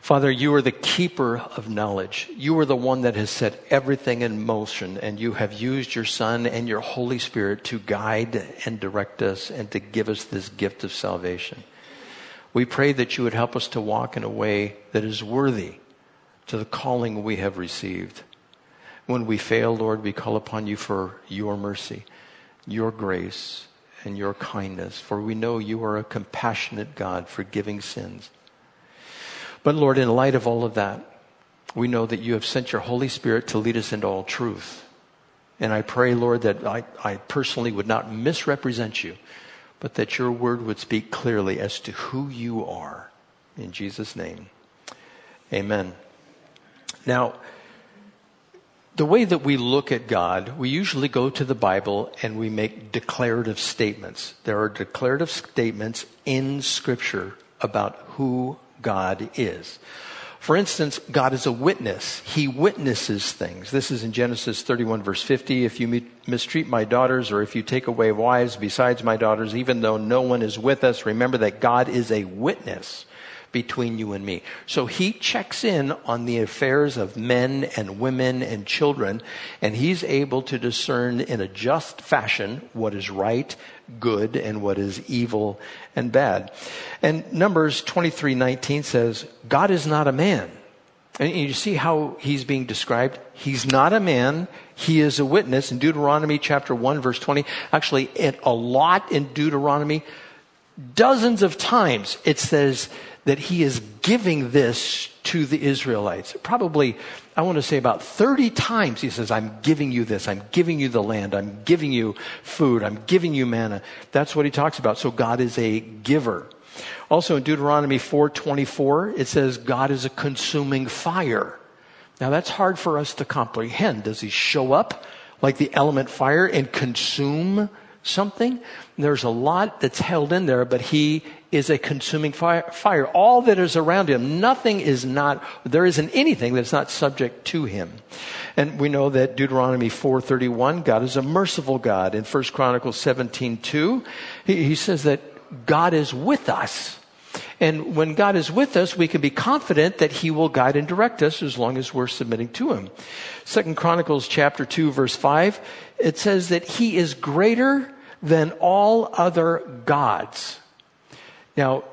Father, you are the keeper of knowledge. You are the one that has set everything in motion, and you have used your Son and your Holy Spirit to guide and direct us and to give us this gift of salvation. We pray that you would help us to walk in a way that is worthy to the calling we have received. When we fail, Lord, we call upon you for your mercy, your grace, and your kindness, for we know you are a compassionate God, forgiving sins. But Lord, in light of all of that, we know that you have sent your Holy Spirit to lead us into all truth. And I pray, Lord, that I personally would not misrepresent you, but that your word would speak clearly as to who you are. In Jesus' name, amen. Now, the way that we look at God, we usually go to the Bible and we make declarative statements. There are declarative statements in Scripture about who God is. For instance, God is a witness. He witnesses things. This is in Genesis 31 verse 50. If you mistreat my daughters, or if you take away wives besides my daughters, even though no one is with us, remember that God is a witness between you and me. So he checks in on the affairs of men and women and children, and he's able to discern in a just fashion what is right, good, and what is evil and bad. And Numbers 23:19 says, God is not a man. And you see how he's being described? He's not a man. He is a witness. In Deuteronomy chapter 1 verse 20, actually a lot in Deuteronomy, dozens of times it says that he is giving this to the Israelites. Probably, I want to say about 30 times he says, I'm giving you this. I'm giving you the land. I'm giving you food. I'm giving you manna. That's what he talks about. So God is a giver. Also in Deuteronomy 4:24, it says God is a consuming fire. Now that's hard for us to comprehend. Does he show up like the element fire and consume something? There's a lot that's held in there, but he is a consuming fire. All that is around him, there isn't anything that's not subject to him. And we know that Deuteronomy 4:31, God is a merciful God. In 1 Chronicles 17:2, he says that God is with us. And when God is with us, we can be confident that he will guide and direct us as long as we're submitting to him. 2 Chronicles chapter 2 verse 5, it says that he is greater than all other gods. Now,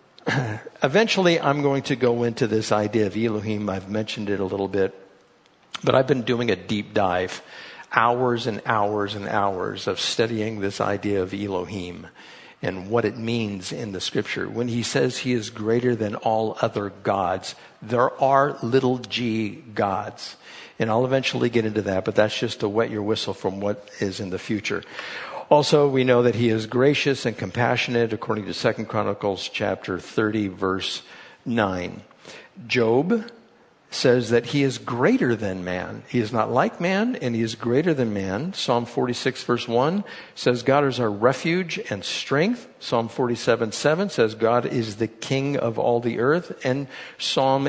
eventually I'm going to go into this idea of Elohim. I've mentioned it a little bit, but I've been doing a deep dive, hours and hours and hours of studying this idea of Elohim and what it means in the scripture. When he says he is greater than all other gods, there are little g gods. And I'll eventually get into that, but that's just to wet your whistle from what is in the future. Also, we know that he is gracious and compassionate, according to 2 Chronicles chapter 30, verse 9. Job says that he is greater than man. He is not like man, and he is greater than man. Psalm 46, verse 1 says, God is our refuge and strength. Psalm 47:7 says, God is the king of all the earth. And Psalm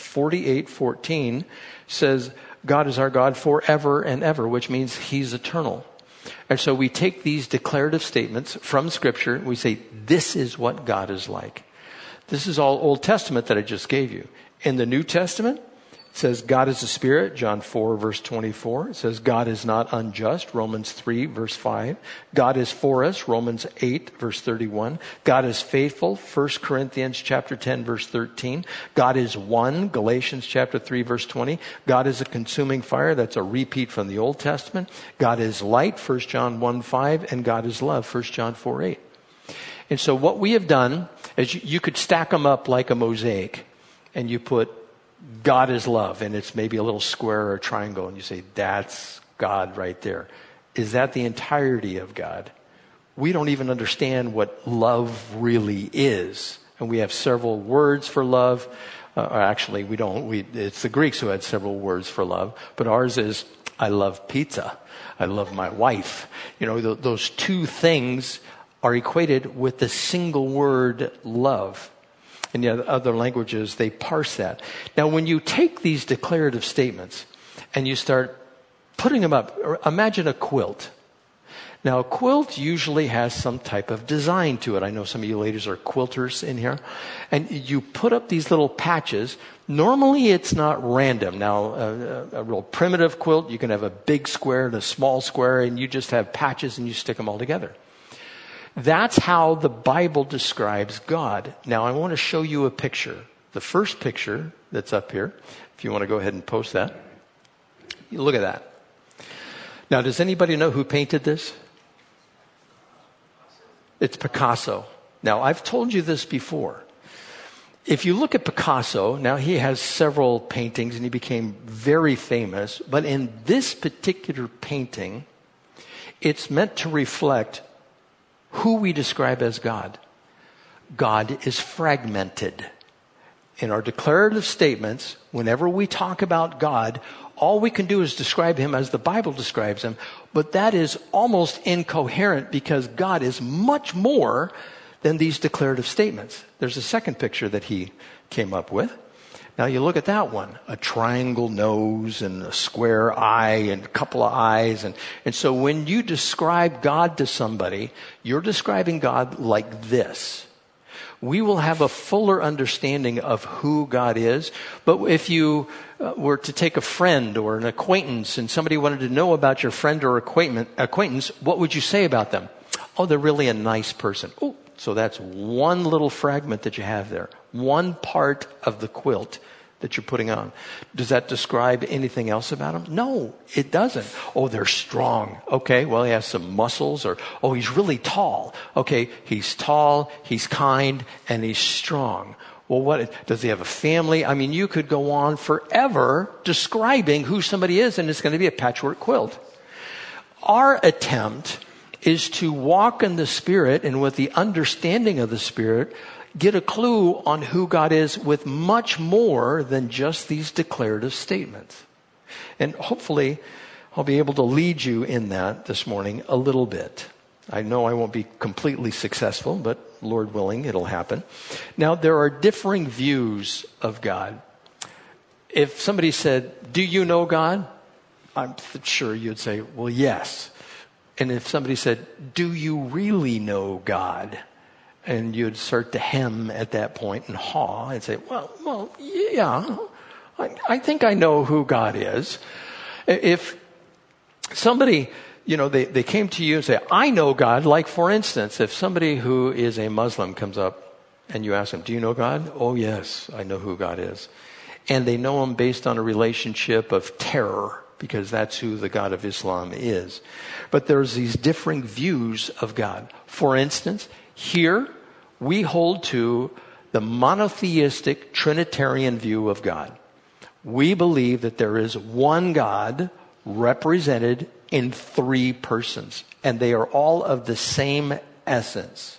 48:14 says, God is our God forever and ever, which means he's eternal. And so we take these declarative statements from Scripture and we say, this is what God is like. This is all Old Testament that I just gave you. In the New Testament, it says God is a spirit, John 4, verse 24. It says God is not unjust, Romans 3, verse 5. God is for us, Romans 8, verse 31. God is faithful, 1 Corinthians chapter 10, verse 13. God is one, Galatians chapter 3, verse 20. God is a consuming fire, that's a repeat from the Old Testament. God is light, 1 John 1, 5. And God is love, 1 John 4, 8. And so what we have done is you could stack them up like a mosaic, and you put God is love, and it's maybe a little square or a triangle, and you say, that's God right there. Is that the entirety of God? We don't even understand what love really is. And we have several words for love. Actually, we don't. It's the Greeks who had several words for love. But ours is, I love pizza. I love my wife. You know, those two things are equated with the single word love. In the other languages, they parse that. Now, when you take these declarative statements and you start putting them up, imagine a quilt. Now, a quilt usually has some type of design to it. I know some of you ladies are quilters in here. And you put up these little patches. Normally, it's not random. Now, a real primitive quilt, you can have a big square and a small square, and you just have patches and you stick them all together. That's how the Bible describes God. Now, I want to show you a picture. The first picture that's up here, if you want to go ahead and post that. Look at that. Now, does anybody know who painted this? It's Picasso. Now, I've told you this before. If you look at Picasso, now he has several paintings and he became very famous. But in this particular painting, it's meant to reflect who we describe as God. God is fragmented. In our declarative statements, whenever we talk about God, all we can do is describe him as the Bible describes him. But that is almost incoherent because God is much more than these declarative statements. There's a second picture that he came up with. Now you look at that one, a triangle nose and a square eye and a couple of eyes. And so when you describe God to somebody, you're describing God like this. We will have a fuller understanding of who God is. But if you were to take a friend or an acquaintance and somebody wanted to know about your friend or acquaintance, what would you say about them? Oh, they're really a nice person. Oh, so that's one little fragment that you have there. One part of the quilt that you're putting on. Does that describe anything else about them? No, it doesn't. Oh, they're strong. Okay, well, he has some muscles. Or, oh, he's really tall. Okay, he's tall, he's kind, and he's strong. Well, what does he have a family? I mean, you could go on forever describing who somebody is, and it's going to be a patchwork quilt. Our attempt is to walk in the Spirit and with the understanding of the Spirit, get a clue on who God is with much more than just these declarative statements. And hopefully, I'll be able to lead you in that this morning a little bit. I know I won't be completely successful, but Lord willing, it'll happen. Now, there are differing views of God. If somebody said, do you know God? I'm sure you'd say, well, yes. And if somebody said, do you really know God? And you'd start to hem at that point and haw and say, well, yeah, I think I know who God is. If somebody, they came to you and say, I know God. Like, for instance, if somebody who is a Muslim comes up and you ask them, do you know God? Oh, yes, I know who God is. And they know him based on a relationship of terror, because that's who the God of Islam is. But there's these differing views of God. For instance, here we hold to the monotheistic Trinitarian view of God. We believe that there is one God represented in three persons, and they are all of the same essence.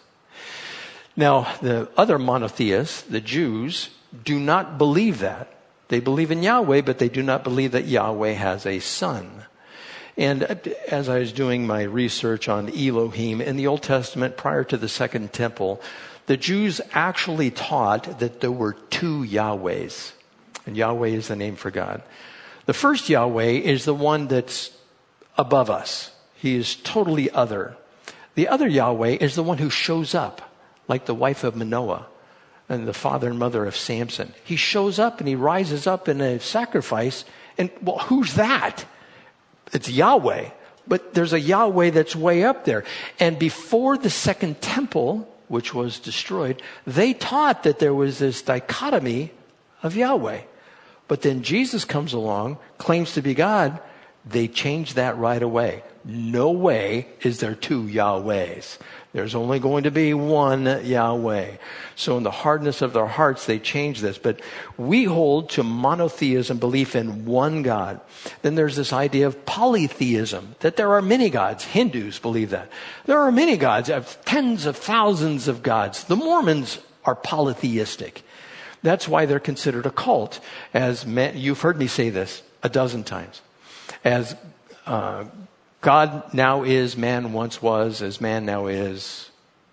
Now, the other monotheists, the Jews, do not believe that. They believe in Yahweh, but they do not believe that Yahweh has a son. And as I was doing my research on Elohim in the Old Testament prior to the Second Temple, the Jews actually taught that there were two Yahwehs. And Yahweh is the name for God. The first Yahweh is the one that's above us. He is totally other. The other Yahweh is the one who shows up, like the wife of Manoah and the father and mother of Samson. He shows up and he rises up in a sacrifice. And, well, who's that? It's Yahweh. But there's a Yahweh that's way up there. And before the Second Temple, which was destroyed, they taught that there was this dichotomy of Yahweh. But then Jesus comes along, claims to be God. They changed that right away. No way is there two Yahwehs. There's only going to be one Yahweh. So in the hardness of their hearts, they changed this. But we hold to monotheism, belief in one God. Then there's this idea of polytheism, that there are many gods. Hindus believe that. There are many gods, tens of thousands of gods. The Mormons are polytheistic. That's why they're considered a cult. You've heard me say this a dozen times. As God now is, man once was, as man now is,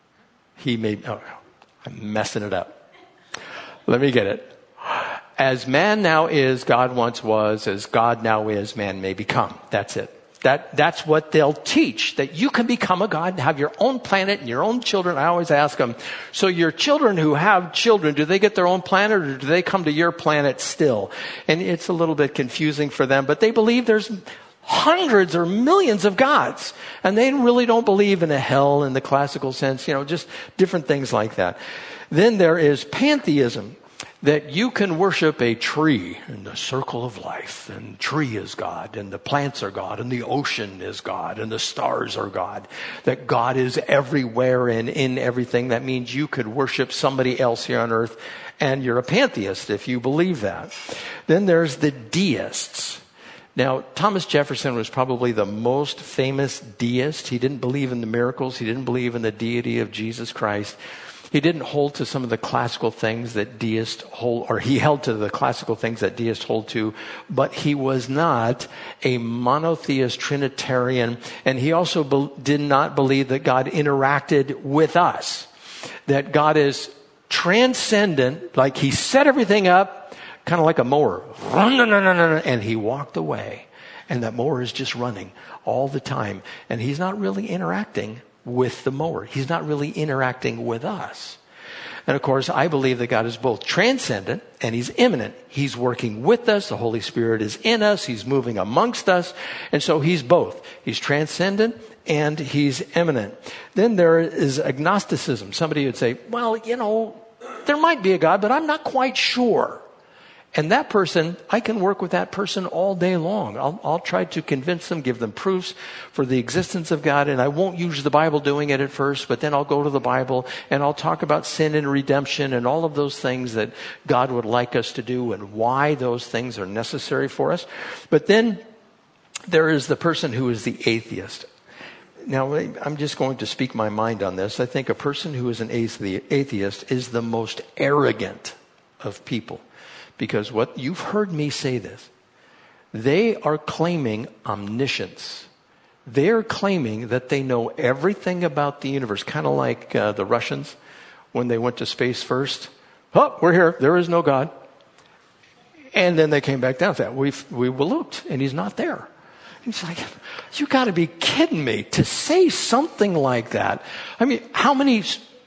I'm messing it up. Let me get it. As man now is, God once was, as God now is, man may become. That's it. That's what they'll teach, that you can become a God and have your own planet and your own children. I always ask them, so your children who have children, do they get their own planet or do they come to your planet still? And it's a little bit confusing for them, but they believe there's hundreds or millions of gods. And they really don't believe in a hell in the classical sense, just different things like that. Then there is pantheism, that you can worship a tree in the circle of life, and tree is God, and the plants are God, and the ocean is God, and the stars are God. That God is everywhere and in everything. That means you could worship somebody else here on earth, and you're a pantheist if you believe that. Then there's the deists. Now, Thomas Jefferson was probably the most famous deist. He didn't believe in the miracles. He didn't believe in the deity of Jesus Christ. He didn't hold to some of the classical things that deists hold, or he held to the classical things that deists hold to, but he was not a monotheist Trinitarian, and he also did not believe that God interacted with us, that God is transcendent, like he set everything up, kind of like a mower, and he walked away, and that mower is just running all the time, and he's not really interacting with the mower. He's not really interacting with us. And of course, I believe that God is both transcendent and he's immanent. He's working with us. The Holy Spirit is in us. He's moving amongst us. And so he's both. He's transcendent and he's immanent. Then there is agnosticism. Somebody would say, well, there might be a God, but I'm not quite sure. And that person, I can work with that person all day long. I'll try to convince them, give them proofs for the existence of God, and I won't use the Bible doing it at first, but then I'll go to the Bible and I'll talk about sin and redemption and all of those things that God would like us to do and why those things are necessary for us. But then there is the person who is the atheist. Now, I'm just going to speak my mind on this. I think a person who is an atheist is the most arrogant of people. Because what you've heard me say this, they are claiming omniscience. They're claiming that they know everything about the universe, kind of like the Russians when they went to space first. Oh, we're here. There is no God. And then they came back down to that. We looked, and he's not there. He's like, you got to be kidding me to say something like that. I mean, how many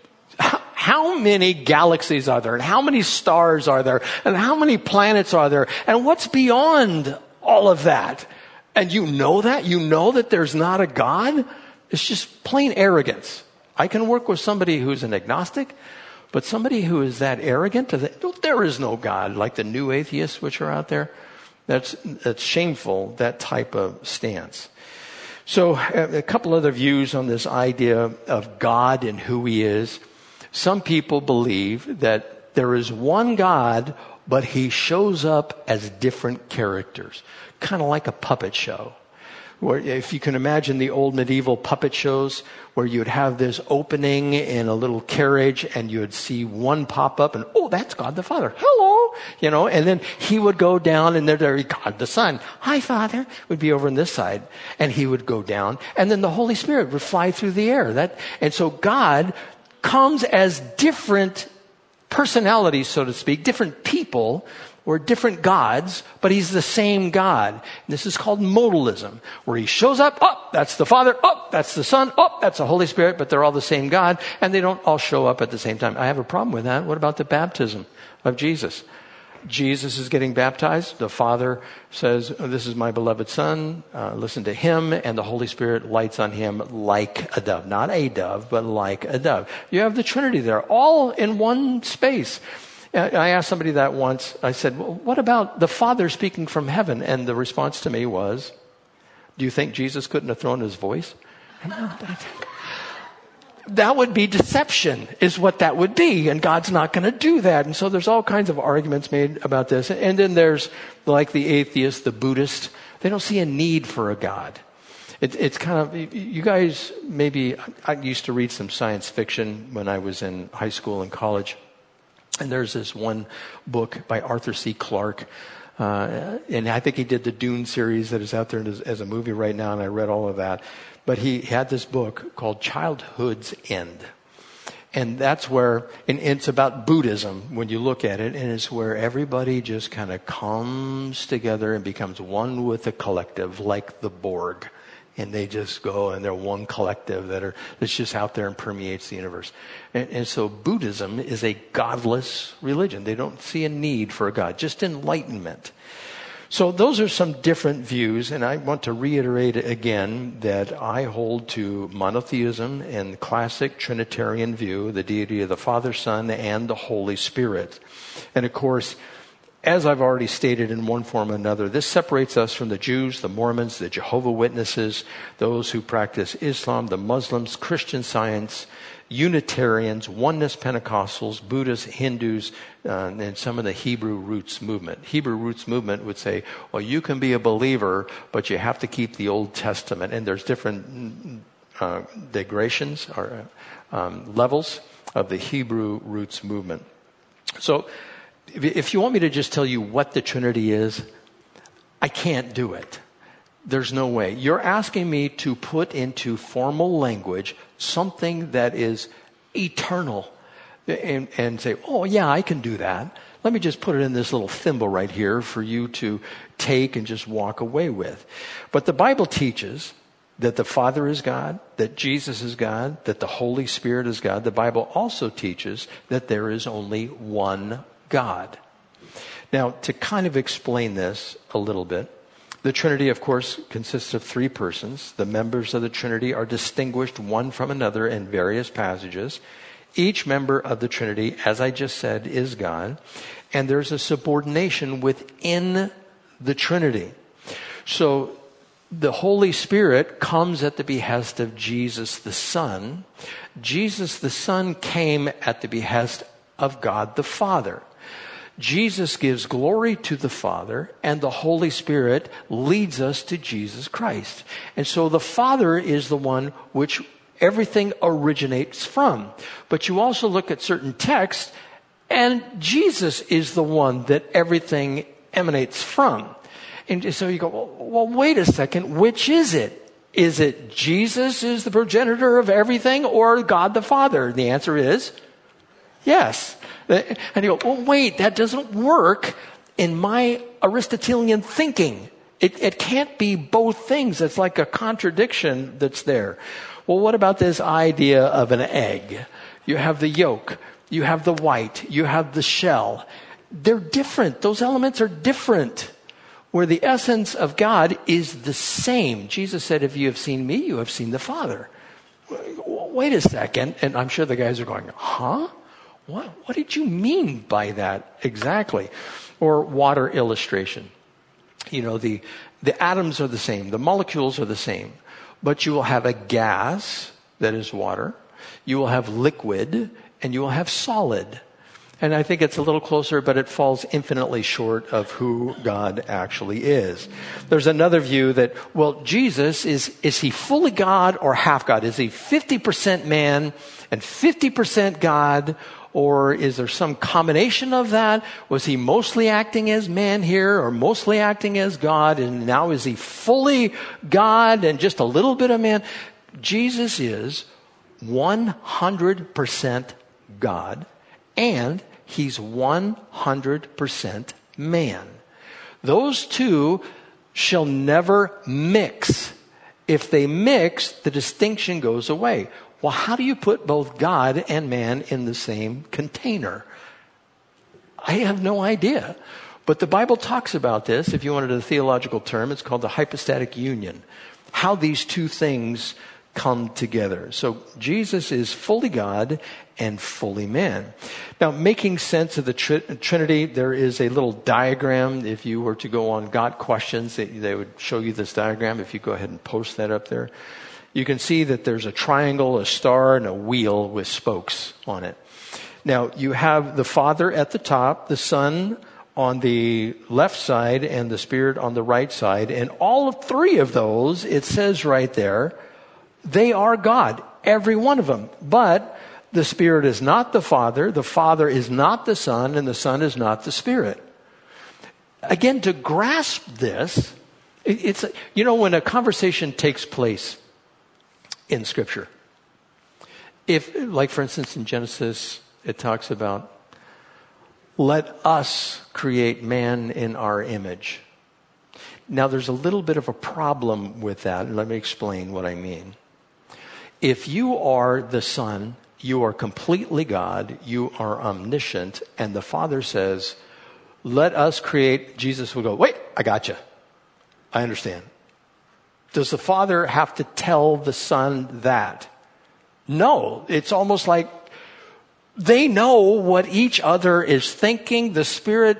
galaxies are there? And how many stars are there? And how many planets are there? And what's beyond all of that? And you know that? You know that there's not a God? It's just plain arrogance. I can work with somebody who's an agnostic, but somebody who is that arrogant, there is no God, like the new atheists which are out there. That's shameful, that type of stance. So a couple other views on this idea of God and who he is. Some people believe that there is one God, but he shows up as different characters, kind of like a puppet show. Where, if you can imagine the old medieval puppet shows where you'd have this opening in a little carriage and you would see one pop up and, oh, that's God the Father. Hello. And then he would go down and there'd God the Son. Hi, Father. Would be over on this side. And he would go down and then the Holy Spirit would fly through the air. And so God comes as different personalities, so to speak, different people or different gods, but he's the same God. This is called modalism, where he shows up, oh, that's the Father, oh, that's the Son, oh, that's the Holy Spirit, but they're all the same God, and they don't all show up at the same time. I have a problem with that. What about the baptism of Jesus? Jesus is getting baptized. The Father says, oh, this is my beloved Son. Listen to him. And the Holy Spirit lights on him like a dove. Not a dove, but like a dove. You have the Trinity there, all in one space. I asked somebody that once. I said, well, what about the Father speaking from heaven? And the response to me was, do you think Jesus couldn't have thrown his voice? That would be deception, is what that would be. And God's not going to do that. And so there's all kinds of arguments made about this. And then there's, like the atheist, the Buddhist, they don't see a need for a God. It's kind of, you guys, maybe, I used to read some science fiction when I was in high school and college. And there's this one book by Arthur C. Clarke. And I think he did the Dune series that is out there as a movie right now. And I read all of that. But he had this book called Childhood's End. And that's where, and it's about Buddhism when you look at it. And it's where everybody just kind of comes together and becomes one with the collective, like the Borg. And they just go, and they're one collective that's just out there and permeates the universe. And so Buddhism is a godless religion. They don't see a need for a God, just enlightenment. So those are some different views, and I want to reiterate again that I hold to monotheism and the classic Trinitarian view, the deity of the Father, Son, and the Holy Spirit. And of course, as I've already stated in one form or another, this separates us from the Jews, the Mormons, the Jehovah's Witnesses, those who practice Islam, the Muslims, Christian Science, Unitarians, Oneness Pentecostals, Buddhists, Hindus, and some of the Hebrew Roots movement. Hebrew Roots movement would say, well, you can be a believer, but you have to keep the Old Testament. And there's different degradations or levels of the Hebrew Roots movement. So if you want me to just tell you what the Trinity is, I can't do it. There's no way. You're asking me to put into formal language something that is eternal and say, oh yeah, I can do that. Let me just put it in this little thimble right here for you to take and just walk away with. But the Bible teaches that the Father is God, that Jesus is God, that the Holy Spirit is God. The Bible also teaches that there is only one God. Now, to kind of explain this a little bit, the Trinity, of course, consists of three persons. The members of the Trinity are distinguished one from another in various passages. Each member of the Trinity, as I just said, is God. And there's a subordination within the Trinity. So the Holy Spirit comes at the behest of Jesus the Son. Jesus the Son came at the behest of God the Father. Jesus gives glory to the Father, and the Holy Spirit leads us to Jesus Christ. And so the Father is the one which everything originates from. But you also look at certain texts, and Jesus is the one that everything emanates from. And so you go, well, wait a second, which is it? Is it Jesus is the progenitor of everything, or God the Father? The answer is yes. And you go, well, wait, that doesn't work in my Aristotelian thinking. It can't be both things. It's like a contradiction that's there. Well, what about this idea of an egg? You have the yolk, you have the white, you have the shell. They're different. Those elements are different. Where the essence of God is the same. Jesus said, if you have seen me, you have seen the Father. Wait a second. And I'm sure the guys are going, huh? What did you mean by that exactly? Or water illustration. You know, the atoms are the same. The molecules are the same. But you will have a gas that is water. You will have liquid. And you will have solid. And I think it's a little closer, but it falls infinitely short of who God actually is. There's another view that, well, Jesus, is he fully God or half God? Is he 50% man and 50% God? Or is there some combination of that? Was he mostly acting as man here or mostly acting as God? And now is he fully God and just a little bit of man? Jesus is 100% God, and he's 100% man. Those two shall never mix. If they mix, the distinction goes away. Well, how do you put both God and man in the same container? I have no idea. But the Bible talks about this. If you wanted a theological term, it's called the hypostatic union. How these two things come together. So Jesus is fully God and fully man. Now, making sense of the Trinity, there is a little diagram. If you were to go on Got Questions, they would show you this diagram. If you go ahead and post that up there. You can see that there's a triangle, a star, and a wheel with spokes on it. Now, you have the Father at the top, the Son on the left side, and the Spirit on the right side. And all three of those, it says right there, they are God, every one of them. But the Spirit is not the Father is not the Son, and the Son is not the Spirit. Again, to grasp this, it's, you know, when a conversation takes place in Scripture, if, like for instance in Genesis, it talks about, let us create man in our image. Now, there's a little bit of a problem with that, and let me explain what I mean. If you are the Son, you are completely God, you are omniscient, and the Father says, let us create, Jesus will go, wait, I got you. I understand. Does the Father have to tell the Son that? No, it's almost like they know what each other is thinking. The Spirit,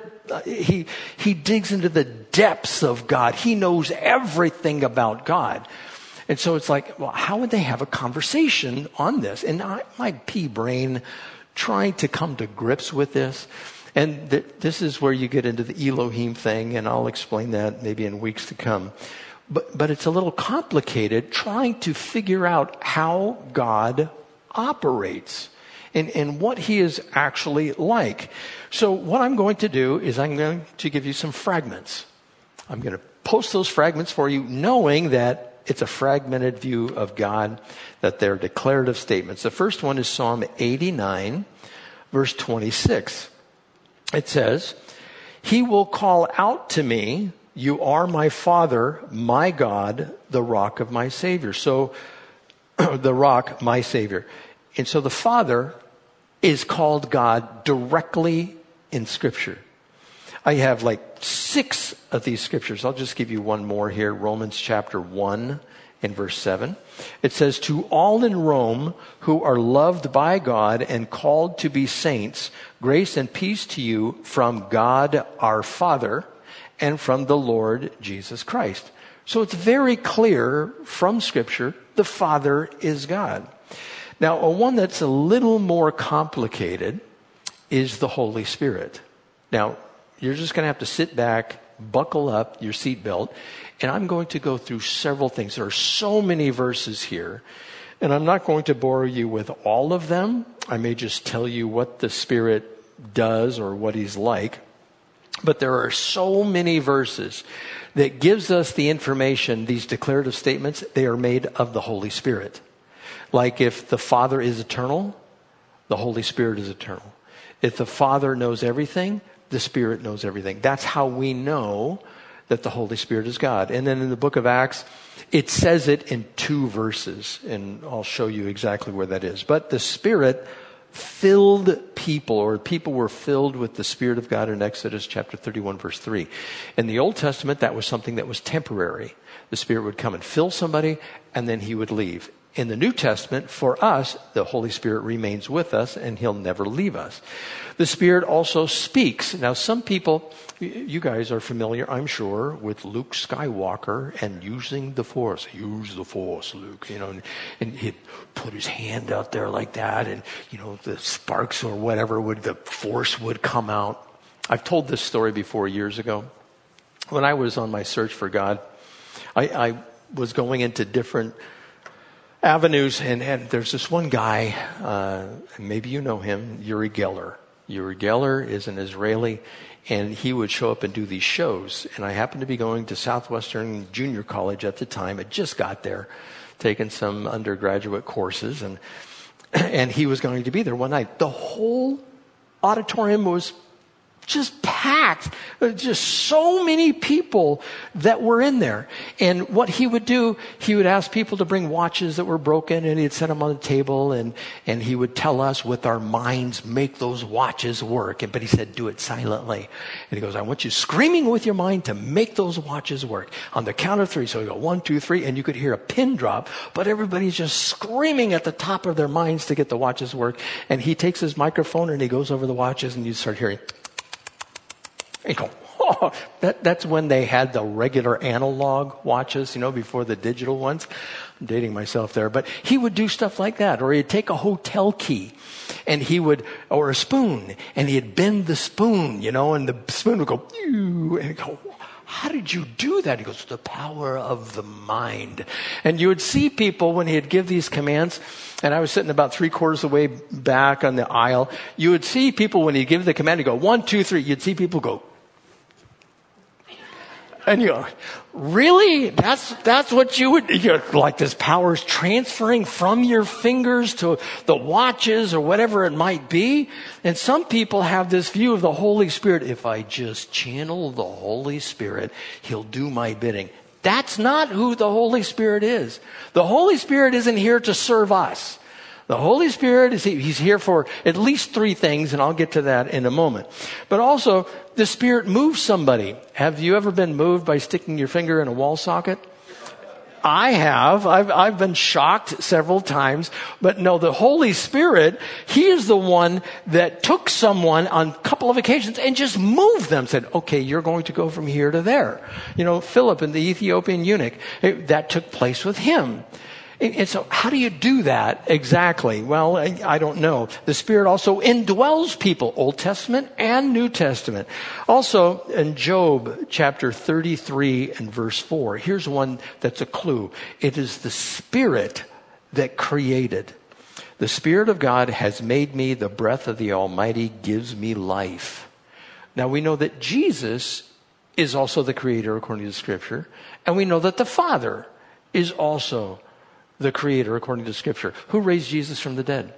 he digs into the depths of God. He knows everything about God. And so it's like, well, how would they have a conversation on this? And my pea brain trying to come to grips with this. And this is where you get into the Elohim thing, and I'll explain that maybe in weeks to come. But it's a little complicated trying to figure out how God operates and what he is actually like. So what I'm going to do is I'm going to give you some fragments. I'm going to post those fragments for you, knowing that it's a fragmented view of God, that they're declarative statements. The first one is Psalm 89, verse 26. It says, he will call out to me, you are my Father, my God, the rock of my Savior. So, the rock, my Savior. And so the Father is called God directly in Scripture. I have like 6 of these scriptures. I'll just give you one more here. Romans chapter 1 and verse 7. It says, to all in Rome who are loved by God and called to be saints, grace and peace to you from God our Father and from the Lord Jesus Christ. So it's very clear from Scripture, the Father is God. Now, one that's a little more complicated is the Holy Spirit. Now, you're just going to have to sit back, buckle up your seatbelt, and I'm going to go through several things. There are so many verses here, and I'm not going to bore you with all of them. I may just tell you what the Spirit does or what he's like. But there are so many verses that gives us the information, these declarative statements, they are made of the Holy Spirit. Like if the Father is eternal, the Holy Spirit is eternal. If the Father knows everything, the Spirit knows everything. That's how we know that the Holy Spirit is God. And then in the book of Acts, it says it in 2 verses, and I'll show you exactly where that is. But the Spirit filled people, or people were filled with the Spirit of God in Exodus chapter 31, verse 3. In the Old Testament, that was something that was temporary. The Spirit would come and fill somebody, and then he would leave. In the New Testament, for us, the Holy Spirit remains with us, and he'll never leave us. The Spirit also speaks. Now, some people, you guys are familiar, I'm sure, with Luke Skywalker and using the Force. Use the Force, Luke, and he'd put his hand out there like that, and, the sparks or whatever the Force would come out. I've told this story before years ago. When I was on my search for God, I was going into different avenues, and there's this one guy, maybe you know him, Uri Geller. Uri Geller is an Israeli, and he would show up and do these shows. And I happened to be going to Southwestern Junior College at the time. I just got there, taking some undergraduate courses, and he was going to be there one night. The whole auditorium was just packed. Just so many people that were in there. And what he would do, he would ask people to bring watches that were broken, and he'd set them on the table, and he would tell us with our minds, make those watches work. But he said, do it silently. And he goes, I want you screaming with your mind to make those watches work. On the count of 3. So we go 1, 2, 3, and you could hear a pin drop, but everybody's just screaming at the top of their minds to get the watches to work. And he takes his microphone and he goes over the watches, and you start hearing, and you go, oh, that's when they had the regular analog watches, before the digital ones. I'm dating myself there. But he would do stuff like that. Or he'd take a hotel key and or a spoon, and he'd bend the spoon, and the spoon would go, and he'd go, how did you do that? He goes, the power of the mind. And you would see people when he'd give these commands, and I was sitting about 3/4 of the way back on the aisle. You would see people when he'd give the command, he'd go, 1, 2, 3. You'd see people go, And you go, really? That's what you would, like this power is transferring from your fingers to the watches or whatever it might be. And some people have this view of the Holy Spirit. If I just channel the Holy Spirit, He'll do my bidding. That's not who the Holy Spirit is. The Holy Spirit isn't here to serve us. The Holy Spirit He's here for at least three things, and I'll get to that in a moment. But also, the Spirit moves somebody. Have you ever been moved by sticking your finger in a wall socket? I have. I've been shocked several times. But no, the Holy Spirit, He is the one that took someone on a couple of occasions and just moved them. Said, okay, you're going to go from here to there. Philip and the Ethiopian eunuch, that took place with him. And so how do you do that exactly? Well, I don't know. The Spirit also indwells people, Old Testament and New Testament. Also, in Job chapter 33 and verse 4, here's one that's a clue. It is the Spirit that created. The Spirit of God has made me, the breath of the Almighty gives me life. Now we know that Jesus is also the creator according to the Scripture. And we know that the Father is also the creator according to Scripture. Who raised Jesus from the dead?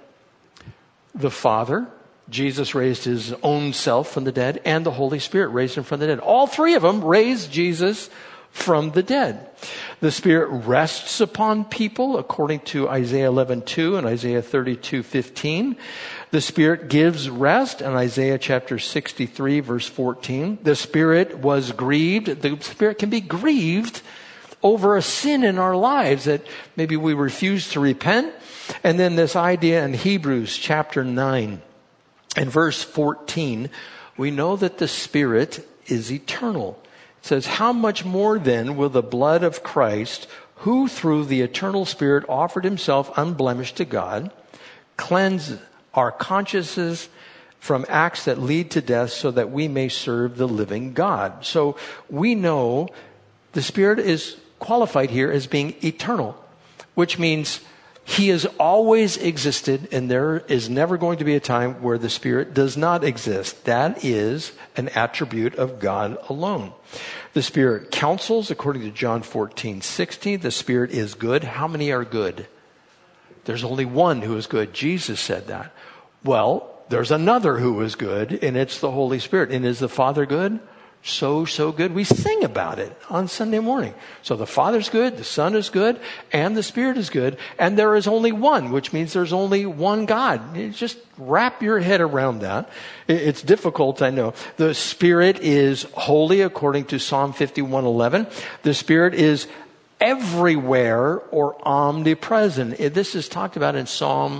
The Father. Jesus raised His own self from the dead, and the Holy Spirit raised Him from the dead. All three of them raised Jesus from the dead. The Spirit rests upon people according to Isaiah 11:2 and Isaiah 32:15. The Spirit gives rest in Isaiah chapter 63 verse 14. The Spirit was grieved. The Spirit can be grieved over a sin in our lives that maybe we refuse to repent. And then this idea in Hebrews chapter 9 and verse 14, we know that the Spirit is eternal. It says, how much more then will the blood of Christ, who through the eternal Spirit offered Himself unblemished to God, cleanse our consciences from acts that lead to death so that we may serve the living God. So we know the Spirit is qualified here as being eternal, which means He has always existed, and there is never going to be a time where the Spirit does not exist. That is an attribute of God alone. The Spirit counsels, according to John 14:16. The Spirit is good. How many are good? There's only one who is good. Jesus said that. Well, there's another who is good, and it's the Holy Spirit. And is the Father good? So good. We sing about it on Sunday morning. So the Father's good, the Son is good, and the Spirit is good. And there is only one, which means there's only one God. You just wrap your head around that. It's difficult, I know. The Spirit is holy, according to Psalm 51:11. The Spirit is everywhere or omnipresent. This is talked about in Psalm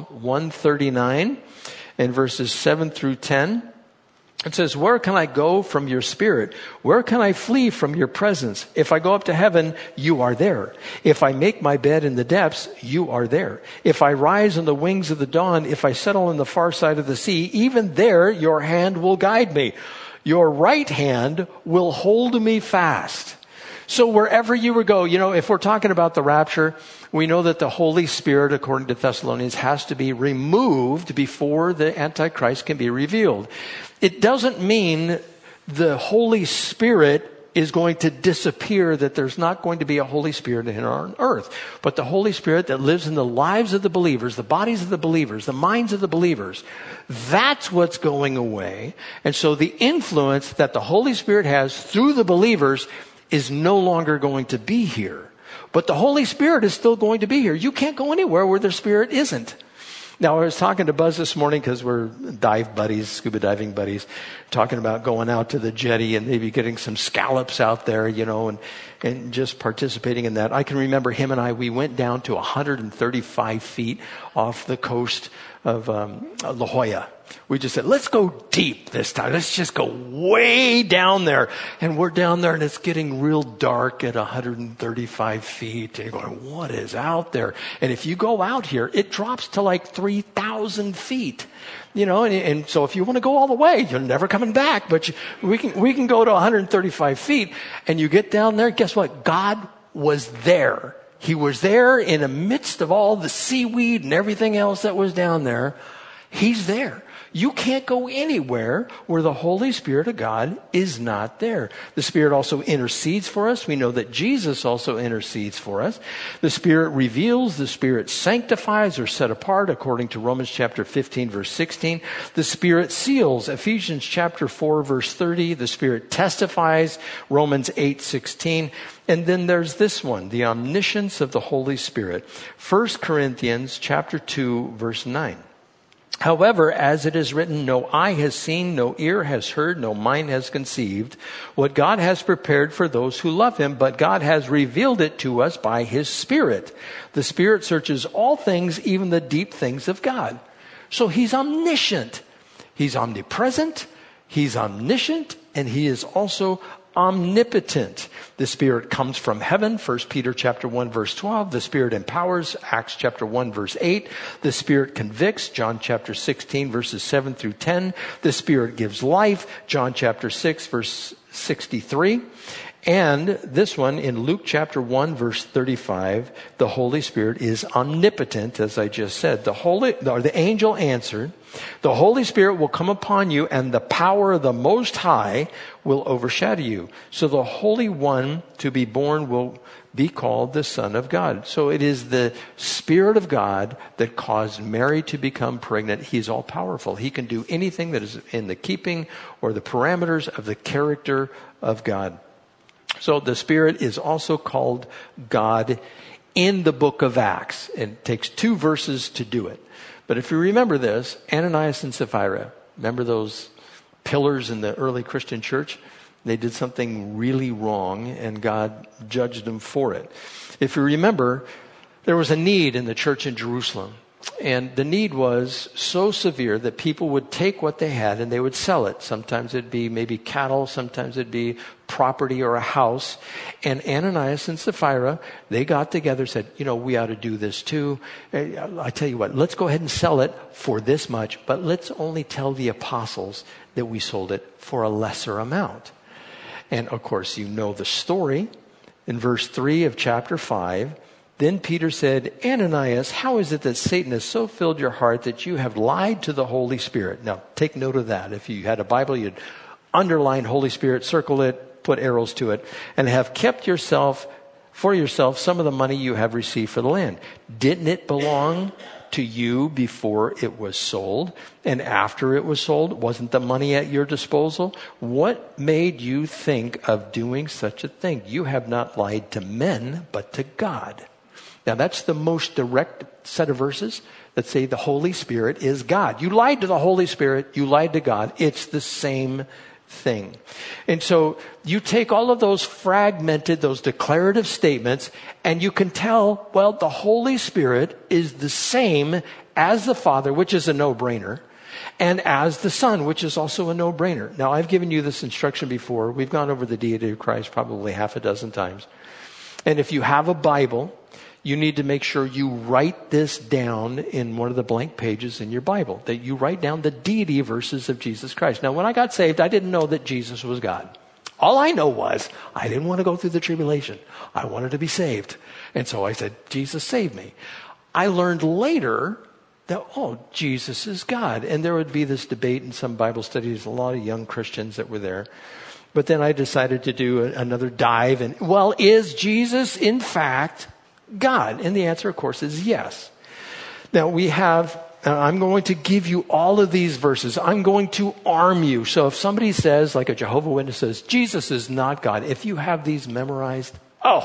139 and verses 7 through 10. It says, where can I go from your Spirit? Where can I flee from your presence? If I go up to heaven, you are there. If I make my bed in the depths, you are there. If I rise on the wings of the dawn, if I settle on the far side of the sea, even there your hand will guide me. Your right hand will hold me fast. So wherever you would go, if we're talking about the rapture, we know that the Holy Spirit, according to Thessalonians, has to be removed before the Antichrist can be revealed. It doesn't mean the Holy Spirit is going to disappear, that there's not going to be a Holy Spirit here on earth. But the Holy Spirit that lives in the lives of the believers, the bodies of the believers, the minds of the believers, that's what's going away. And so the influence that the Holy Spirit has through the believers is no longer going to be here. But the Holy Spirit is still going to be here. You can't go anywhere where the Spirit isn't. Now, I was talking to Buzz this morning because we're dive buddies, scuba diving buddies, talking about going out to the jetty and maybe getting some scallops out there, and just participating in that. I can remember him and we went down to 135 feet off the coast of La Jolla. We just said, let's go deep this time. Let's just go way down there. And we're down there and it's getting real dark at 135 feet. And you're going, what is out there? And if you go out here, it drops to like 3,000 feet. And so if you want to go all the way, you're never coming back. But we can go to 135 feet and you get down there. Guess what? God was there. He was there in the midst of all the seaweed and everything else that was down there. He's there. You can't go anywhere where the Holy Spirit of God is not there. The Spirit also intercedes for us. We know that Jesus also intercedes for us. The Spirit reveals, the Spirit sanctifies or set apart according to Romans chapter 15 verse 16. The Spirit seals, Ephesians chapter 4 verse 30. The Spirit testifies, Romans 8:16. And then there's this one, the omniscience of the Holy Spirit. 1 Corinthians chapter 2 verse 9. However, as it is written, no eye has seen, no ear has heard, no mind has conceived what God has prepared for those who love him, but God has revealed it to us by his Spirit. The Spirit searches all things, even the deep things of God. So he's omniscient. He's omnipresent. He's omniscient. And he is also omnipotent. The Spirit comes from heaven, 1 Peter chapter 1 verse 12. The Spirit empowers, Acts chapter 1 verse 8. The Spirit convicts, John chapter 16 verses 7 through 10. The Spirit gives life, John chapter 6 verse 63. And this one in Luke chapter 1 verse 35, the Holy Spirit is omnipotent, as I just said. The angel answered, the Holy Spirit will come upon you and the power of the Most High will overshadow you. So the Holy One to be born will be called the Son of God. So it is the Spirit of God that caused Mary to become pregnant. He's all powerful. He can do anything that is in the keeping or the parameters of the character of God. So the Spirit is also called God in the book of Acts. It takes 2 verses to do it. But if you remember this, Ananias and Sapphira, remember those pillars in the early Christian church? They did something really wrong and God judged them for it. If you remember, there was a need in the church in Jerusalem. And the need was so severe that people would take what they had and they would sell it. Sometimes it'd be maybe cattle, sometimes it'd be property or a house. And Ananias and Sapphira, they got together and said, we ought to do this too. I tell you what, let's go ahead and sell it for this much, but let's only tell the apostles that we sold it for a lesser amount. And of course, you know the story. In verse 3 of chapter 5, then Peter said, Ananias, how is it that Satan has so filled your heart that you have lied to the Holy Spirit? Now, take note of that. If you had a Bible, you'd underline Holy Spirit, circle it, put arrows to it, and have kept for yourself some of the money you have received for the land. Didn't it belong to you before it was sold? And after it was sold, wasn't the money at your disposal? What made you think of doing such a thing? You have not lied to men, but to God. Now that's the most direct set of verses that say the Holy Spirit is God. You lied to the Holy Spirit, you lied to God. It's the same thing. And so you take all of those fragmented, those declarative statements, and you can tell, well, the Holy Spirit is the same as the Father, which is a no-brainer, and as the Son, which is also a no-brainer. Now, I've given you this instruction before. We've gone over the deity of Christ probably 6 times. And if you have a Bible, you need to make sure you write this down in one of the blank pages in your Bible, that you write down the deity verses of Jesus Christ. Now, when I got saved, I didn't know that Jesus was God. All I know was I didn't want to go through the tribulation. I wanted to be saved. And so I said, Jesus, save me. I learned later that, Jesus is God. And there would be this debate in some Bible studies, a lot of young Christians that were there. But then I decided to do another dive. And, is Jesus, in fact, God? And the answer, of course, is yes. Now I'm going to give you all of these verses. I'm going to arm you. So if somebody says, like a Jehovah's Witness says, Jesus is not God, if you have these memorized,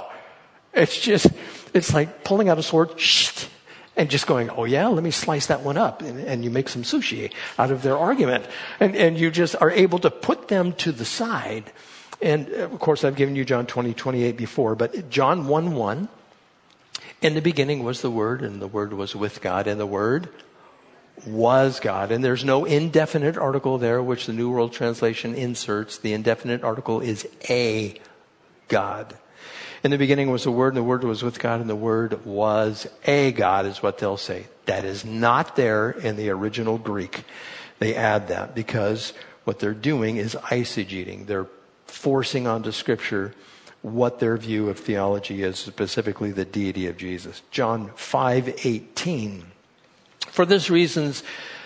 it's like pulling out a sword and just going, let me slice that one up. And you make some sushi out of their argument. And you just are able to put them to the side. And of course, I've given you John 20:28 before, but John 1:1, in the beginning was the Word, and the Word was with God, and the Word was God. And there's no indefinite article there, which the New World Translation inserts. The indefinite article is a God. In the beginning was the Word, and the Word was with God, and the Word was a God, is what they'll say. That is not there in the original Greek. They add that because what they're doing is eisegeting. They're forcing onto Scripture what their view of theology is, specifically the deity of Jesus. John 5:18. For this reasons,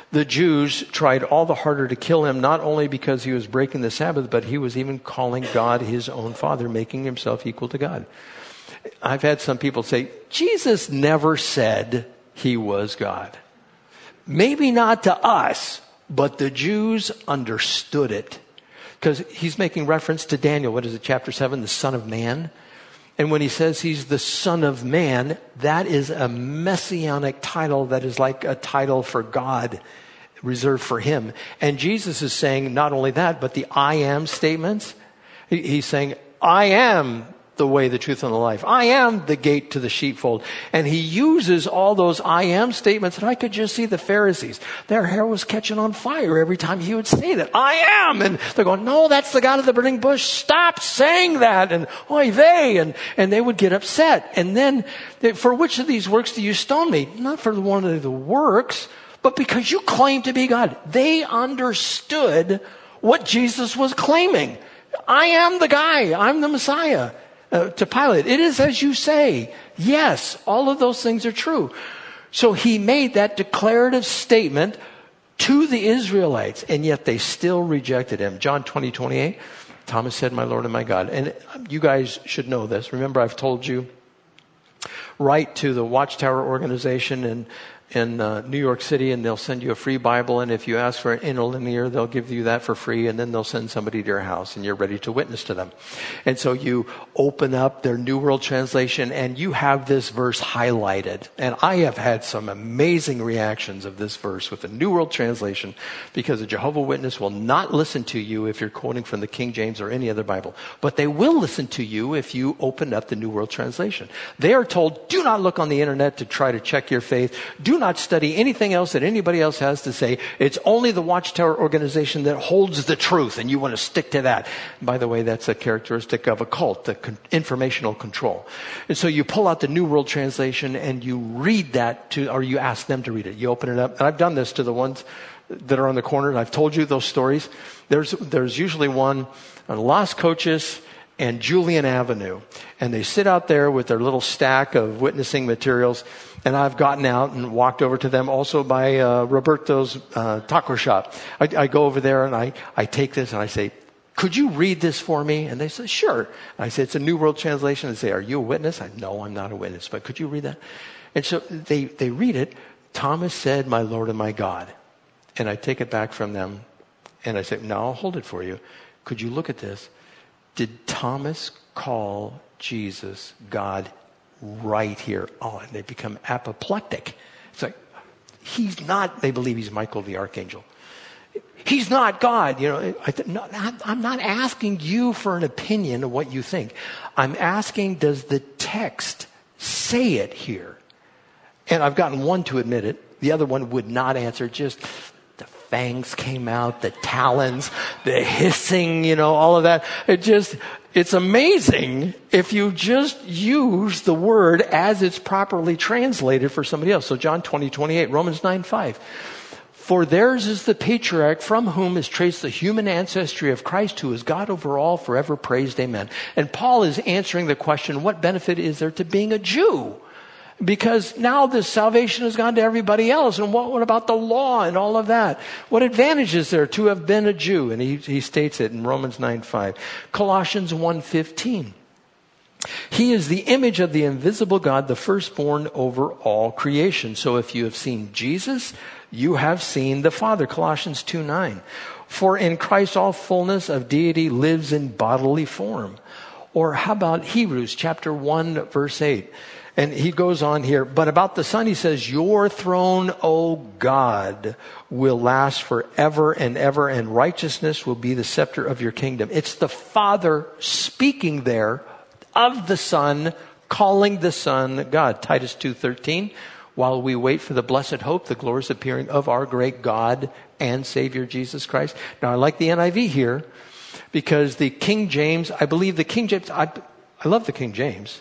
The Jews tried all the harder to kill him, not only because he was breaking the Sabbath, but he was even calling God his own Father, making himself equal to God. I've had some people say, Jesus never said he was God. Maybe not to us, but the Jews understood it. Because he's making reference to Daniel, what is it, chapter 7, the Son of Man? And when he says he's the Son of Man, that is a messianic title that is like a title for God, reserved for him. And Jesus is saying not only that, but the I am statements. He's saying, I am the way, the truth, and the life. I am the gate to the sheepfold. And he uses all those I am statements, and I could just see the Pharisees. Their hair was catching on fire every time he would say that. I am! And they're going, no, that's the God of the burning bush. Stop saying that! And oy vey! And they would get upset. And then, for which of these works do you stone me? Not for one of the works, but because you claim to be God. They understood what Jesus was claiming. I am the guy. I'm the Messiah. To Pilate, it is as you say. Yes, all of those things are true. So he made that declarative statement to the Israelites, and yet they still rejected him. John 20:28, Thomas said, my Lord and my God. And you guys should know this. Remember, I've told you, write to the Watchtower organization in New York City, and they'll send you a free Bible. And if you ask for an interlinear, they'll give you that for free. And then they'll send somebody to your house, and you're ready to witness to them. And so you open up their New World Translation, and you have this verse highlighted. And I have had some amazing reactions of this verse with the New World Translation, because a Jehovah's Witness will not listen to you if you're quoting from the King James or any other Bible. But they will listen to you if you open up the New World Translation. They are told, do not look on the internet to try to check your faith. Do not study anything else that anybody else has to say. It's only the Watchtower organization that holds the truth, and you want to stick to that. By the way, that's a characteristic of a cult, the informational control. And so you pull out the New World Translation and you read that or you ask them to read it. You open it up. And I've done this to the ones that are on the corner, and I've told you those stories. There's usually one on Las Cochas and Julian Avenue. And they sit out there with their little stack of witnessing materials. And I've gotten out and walked over to them, also by Roberto's taco shop. I go over there and I take this and I say, could you read this for me? And they say, sure. And I say, it's a New World Translation. They say, are you a witness? No, I'm not a witness, but could you read that? And so they read it. Thomas said, my Lord and my God. And I take it back from them and I say, no, I'll hold it for you. Could you look at this? Did Thomas call Jesus God right here? Oh, and they become apoplectic. It's like, he's not, they believe he's Michael the Archangel. He's not God. You know, I'm not asking you for an opinion of what you think. I'm asking, does the text say it here? And I've gotten one to admit it. The other one would not answer. Just the fangs came out, the talons, the hissing, all of that. It's amazing if you just use the word as it's properly translated for somebody else. So John 20:28, Romans 9:5. For theirs is the patriarch from whom is traced the human ancestry of Christ, who is God over all, forever praised, amen. And Paul is answering the question, what benefit is there to being a Jew? Because now this salvation has gone to everybody else. And what about the law and all of that? What advantage is there to have been a Jew? And he states it in Romans 9:5. Colossians 1:15. He is the image of the invisible God, the firstborn over all creation. So if you have seen Jesus, you have seen the Father. Colossians 2:9. For in Christ all fullness of deity lives in bodily form. Or how about Hebrews chapter 1, verse 8? And he goes on here, but about the Son, he says, your throne, O God, will last forever and ever, and righteousness will be the scepter of your kingdom. It's the Father speaking there of the Son, calling the Son God. Titus 2:13, while we wait for the blessed hope, the glorious appearing of our great God and Savior Jesus Christ. Now, I like the NIV here, because the King James, I believe the King James, I love the King James,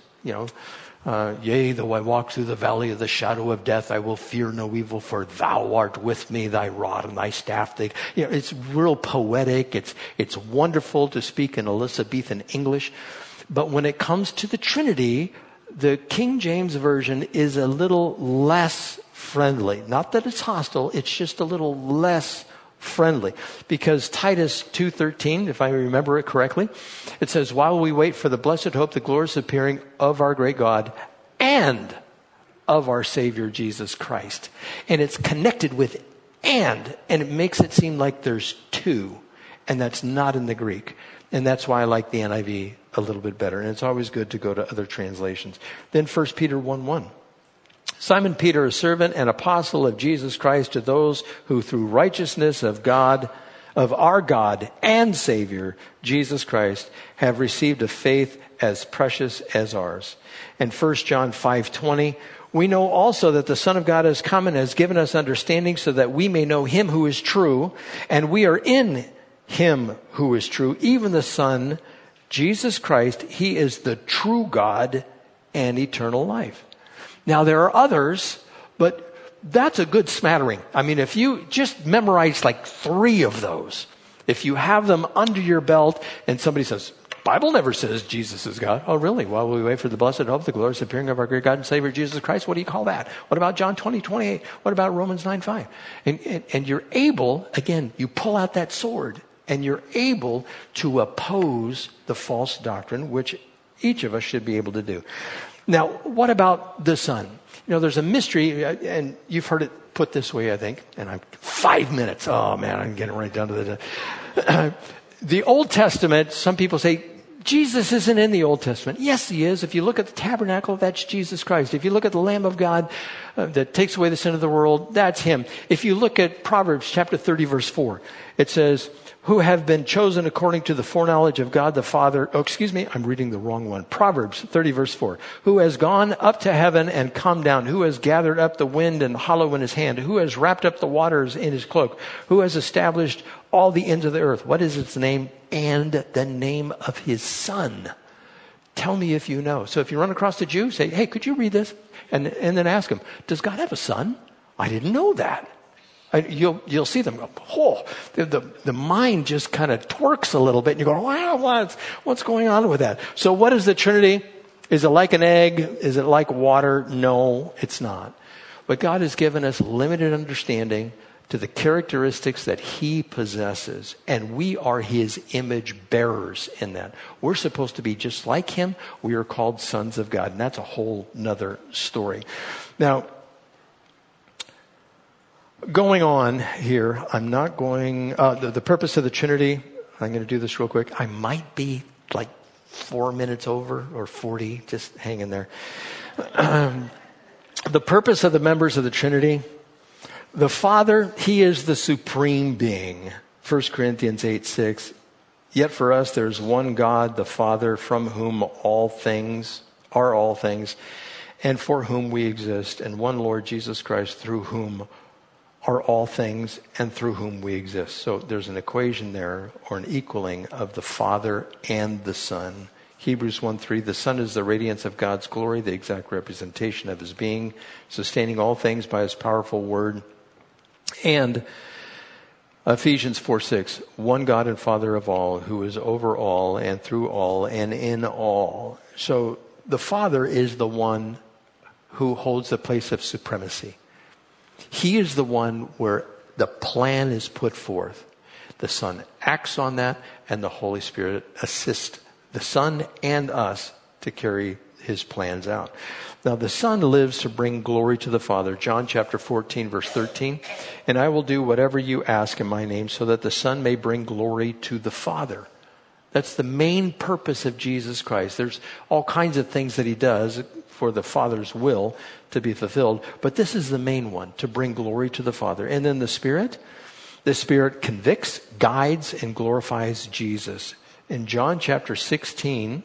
yea, though I walk through the valley of the shadow of death, I will fear no evil, for thou art with me, thy rod and thy staff. It's real poetic. It's wonderful to speak in Elizabethan English. But when it comes to the Trinity, the King James Version is a little less friendly. Not that it's hostile, it's just a little less friendly. Because Titus 2:13, if I remember it correctly, it says, while we wait for the blessed hope, the glorious appearing of our great God and of our Savior Jesus Christ. And it's connected with and it makes it seem like there's two. And that's not in the Greek. And that's why I like the NIV a little bit better. And it's always good to go to other translations. Then 1 Peter 1:1. Simon Peter, a servant and apostle of Jesus Christ, to those who through righteousness of God, of our God and Savior, Jesus Christ, have received a faith as precious as ours. And 1 John 5:20, we know also that the Son of God has come and has given us understanding so that we may know him who is true, and we are in him who is true, even the Son, Jesus Christ. He is the true God and eternal life. Now, there are others, but that's a good smattering. I mean, if you just memorize like 3 of those, if you have them under your belt and somebody says, Bible never says Jesus is God. Oh, really? While we wait for the blessed hope, the glorious appearing of our great God and Savior, Jesus Christ, what do you call that? What about John 20:28? What about Romans 9:5? And you're able, again, you pull out that sword and you're able to oppose the false doctrine, which each of us should be able to do. Now, what about the Son? You know, there's a mystery, and you've heard it put this way, I think, and I'm 5 minutes. Oh, man, I'm getting right down to the Old Testament, some people say, Jesus isn't in the Old Testament. Yes, he is. If you look at the tabernacle, that's Jesus Christ. If you look at the Lamb of God that takes away the sin of the world, that's him. If you look at Proverbs chapter 30, verse 4, it says, who have been chosen according to the foreknowledge of God the Father. Oh, excuse me, I'm reading the wrong one. Proverbs 30, verse 4. Who has gone up to heaven and come down? Who has gathered up the wind and hollow in his hand? Who has wrapped up the waters in his cloak? Who has established all the ends of the earth? What is its name? And the name of his Son. Tell me if you know. So if you run across a Jew, say, hey, could you read this? And then ask him, does God have a son? I didn't know that. You'll see them go, oh, the mind just kind of twerks a little bit. And you go, wow, what's going on with that? So what is the Trinity? Is it like an egg? Is it like water? No, it's not. But God has given us limited understanding to the characteristics that he possesses. And we are his image bearers in that. We're supposed to be just like him. We are called sons of God. And that's a whole nother story. Now, going on here, I'm not going, the purpose of the Trinity, I'm going to do this real quick. I might be like 4 minutes over or 40, just hang in there. The purpose of the members of the Trinity, the Father, he is the supreme being. 1 Corinthians 8:6. Yet for us there's one God, the Father, from whom all things are all things, and for whom we exist, and one Lord Jesus Christ, through whom are all things and through whom we exist. So there's an equation there, or an equaling of the Father and the Son. Hebrews 1:3, the Son is the radiance of God's glory, the exact representation of his being, sustaining all things by his powerful word. And Ephesians 4:6, one God and Father of all, who is over all and through all and in all. So the Father is the one who holds the place of supremacy. He is the one where the plan is put forth. The Son acts on that, and the Holy Spirit assists the Son and us to carry his plans out. Now, the Son lives to bring glory to the Father. John chapter 14, verse 13. And I will do whatever you ask in my name so that the Son may bring glory to the Father. That's the main purpose of Jesus Christ. There's all kinds of things that he does for the Father's will to be fulfilled. But this is the main one, to bring glory to the Father. And then the Spirit convicts, guides, and glorifies Jesus. In John chapter 16,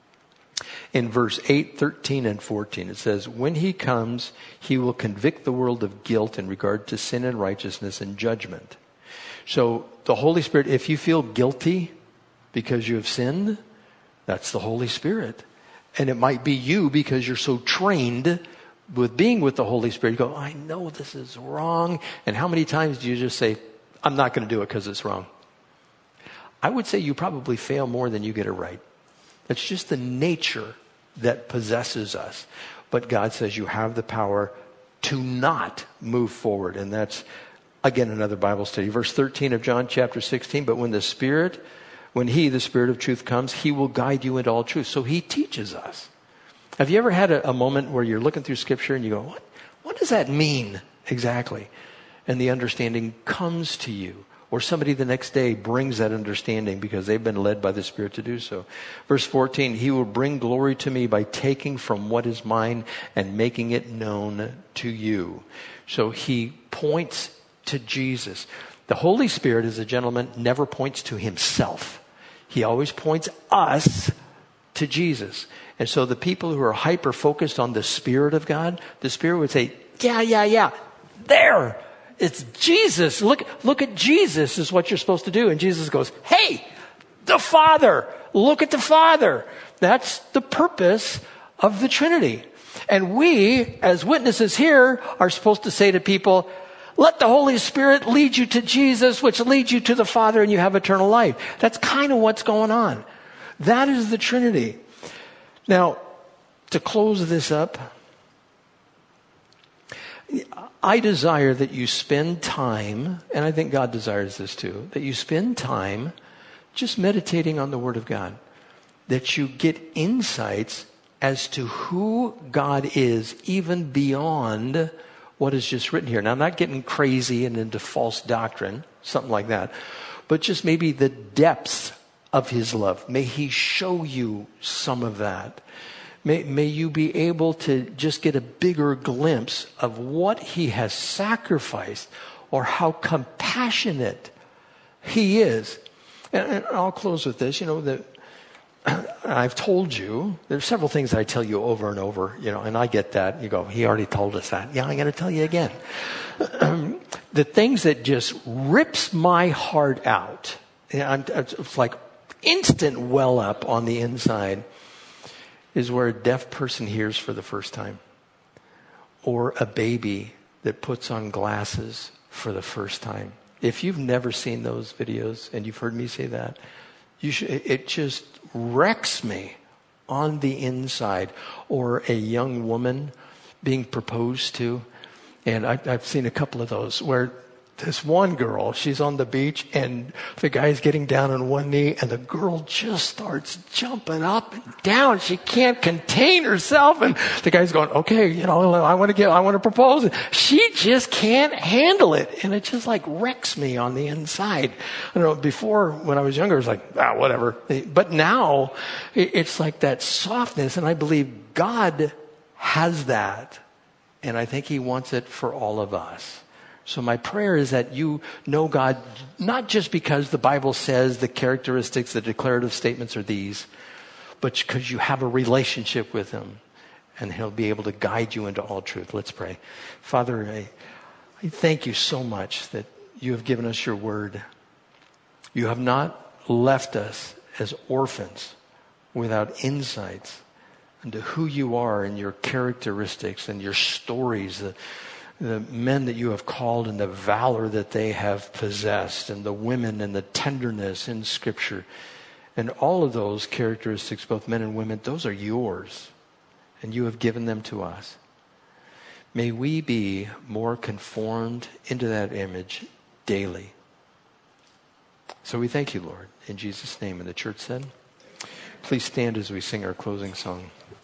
in verse 8, 13, and 14, it says, when he comes, he will convict the world of guilt in regard to sin and righteousness and judgment. So the Holy Spirit, if you feel guilty because you have sinned, that's the Holy Spirit. And it might be you because you're so trained with being with the Holy Spirit. You go, I know this is wrong. And how many times do you just say, I'm not going to do it because it's wrong? I would say you probably fail more than you get it right. That's just the nature that possesses us. But God says you have the power to not move forward. And that's, again, another Bible study. Verse 13 of John chapter 16, but when the Spirit of truth comes, he will guide you into all truth. So he teaches us. Have you ever had a moment where you're looking through Scripture and you go, what does that mean exactly? And the understanding comes to you. Or somebody the next day brings that understanding because they've been led by the Spirit to do so. Verse 14, he will bring glory to me by taking from what is mine and making it known to you. So he points to Jesus. The Holy Spirit, as a gentleman, never points to himself. He always points us to Jesus. And so the people who are hyper-focused on the Spirit of God, the Spirit would say, yeah, there. It's Jesus. Look at Jesus is what you're supposed to do. And Jesus goes, hey, the Father. Look at the Father. That's the purpose of the Trinity. And we, as witnesses here, are supposed to say to people, let the Holy Spirit lead you to Jesus, which leads you to the Father, and you have eternal life. That's kind of what's going on. That is the Trinity. Now, to close this up, I desire that you spend time, and I think God desires this too, that you spend time just meditating on the Word of God. That you get insights as to who God is, even beyond what is just written here. Now, I'm not getting crazy and into false doctrine, something like that, but just maybe the depths of his love. May he show you some of that. May you be able to just get a bigger glimpse of what he has sacrificed or how compassionate he is. And I'll close with this. I've told you, there's several things I tell you over and over, and I get that. You go, he already told us that. Yeah, I'm going to tell you again. The things that just rips my heart out, it's like instant well up on the inside, is where a deaf person hears for the first time. Or a baby that puts on glasses for the first time. If you've never seen those videos and you've heard me say that, it just wrecks me on the inside. Or a young woman being proposed to. And I've seen a couple of those where this one girl, she's on the beach and the guy's getting down on one knee and the girl just starts jumping up and down. She can't contain herself and the guy's going, okay, I want to propose. She just can't handle it. And it just like wrecks me on the inside. I don't know, before when I was younger, it was like, whatever. But now it's like that softness, and I believe God has that. And I think he wants it for all of us. So my prayer is that you know God, not just because the Bible says the characteristics, the declarative statements are these, but because you have a relationship with him and he'll be able to guide you into all truth. Let's pray. Father, I thank you so much that you have given us your word. You have not left us as orphans without insights into who you are and your characteristics and your stories, the men that you have called and the valor that they have possessed, and the women and the tenderness in Scripture. And all of those characteristics, both men and women, those are yours. And you have given them to us. May we be more conformed into that image daily. So we thank you, Lord, in Jesus' name. And the church said, please stand as we sing our closing song.